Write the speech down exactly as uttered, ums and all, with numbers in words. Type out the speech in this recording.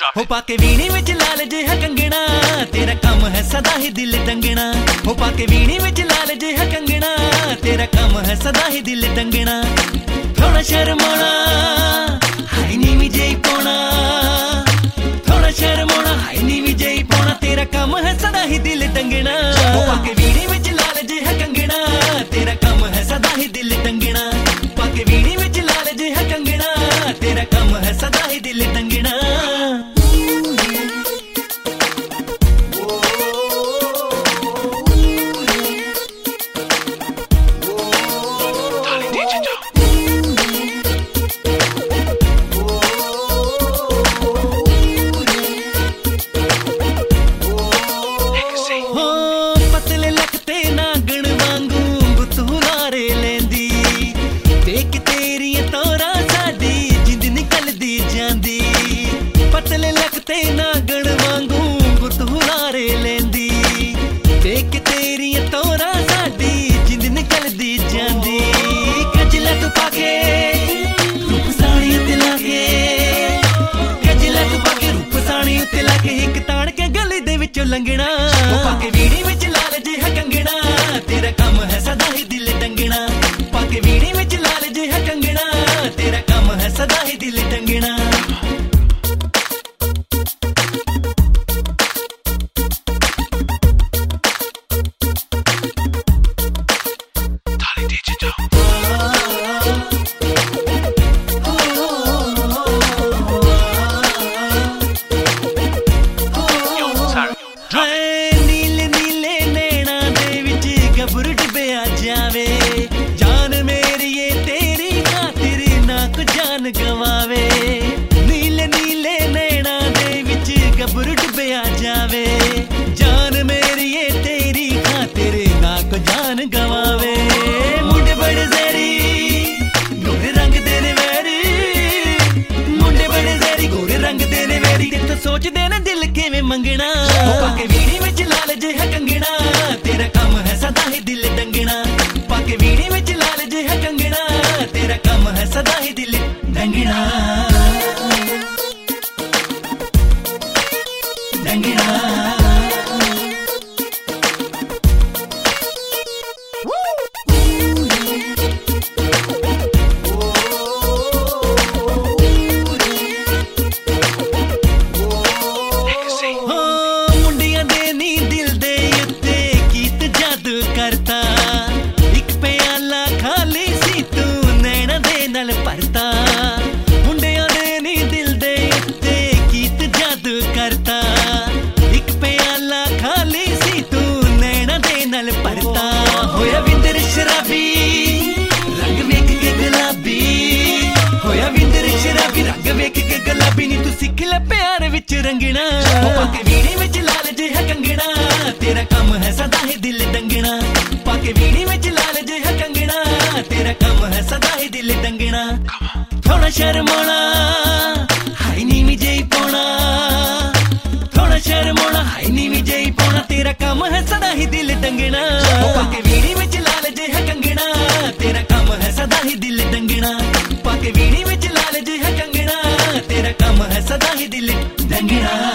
हो पाके वीणी विच लाल जिहा कंगना, तेरा काम है सदा ही दिल दंगना। हो पाके वीणी विच लाल जिहा कंगना, तेरा काम है सदा ही दिल दंगना। थोड़ा शर्माना हाय नी विजय पौना, थोड़ा शर्माना हाय नी विजय पौना, तेरा काम है सदा ही दिल दंगना। हो पाके वीणी विच लाल जिहा कंगना, तेरा काम है सदा ही दिल दंगना। पाके वीणी विच लाल जिहा कंगना, तेरा काम है सदा ही दिल दंगना। पतले लगते नागण वांगू गुत हुलारे लेंदी, देख तेरी तोरा साडी जिंद निकलदी जांदी। कजला तू पाके रूप साड़ी उत्ते लाके, कजला तू पाके रूप साड़ी उत्ते लाके, हिक ताड़ के गली दे विचों लंघना। पाके वीणी विच लाल जिहा कंगना, तेरा काम है सदा ही दिल दंगना। पाके वीणी विच लाल जिहा कंगना, तेरा काम है सदा ही दिल दंगना। नीले नीले नैना दे विच गबरू डुबिया जावे, जान मेरी ये तेरी खातिर ना को जान गवावे। नीले नीले नैना दे विच गबरू डुबिया जावे, जान मेरी ये तेरी खातिर ना को जान गवावे। मुंडे बड़े ज़ेरी गोरे रंग दे ने वेरी, मुंडे बड़े ज़ेरी गोरे रंग दे ने वेरी, ते तो सोचदे ने दिल किवें मंगना। पाके वीणी विच लाल जिहा कंगना, तेरा काम है सदा ही दिल दंगना। पाके वीणी विच लाल जिहा कंगना, तेरा काम है सदा ही दिल दंगना दंगना। एक प्याला खाली सी तू नैना दे नाल भरता, मुंडियां दे नी दिल दे उत्ते कीत जादू करता। एक प्याला खाली सी तू नैना दे नाल भरता, होया विंदर शराबी रंग वेख के गुलाबी, होया विंदर शराबी रंग वेख के गुलाबी, नी तू सिख ले प्यार विच रंगना। पाके वीणी विच लाल जिहा कंगना, तेरा काम है सदा ही दिल दंगना। पाके वीणी विच लाल जिहा कंगना, तेरा काम है सदा ही दिल दंगना। थोड़ा शर्माना हाय नी विजय पौना, थोड़ा शर्माना हाय नी विजय पौना, तेरा काम है सदा ही दिल दंगना। पाके वीणी विच लाल जिहा कंगना, तेरा काम है सदा ही दिल दंगना। पाके वीणी विच लाल जिहा कंगना, तेरा काम है सदा ही दिल दंगना।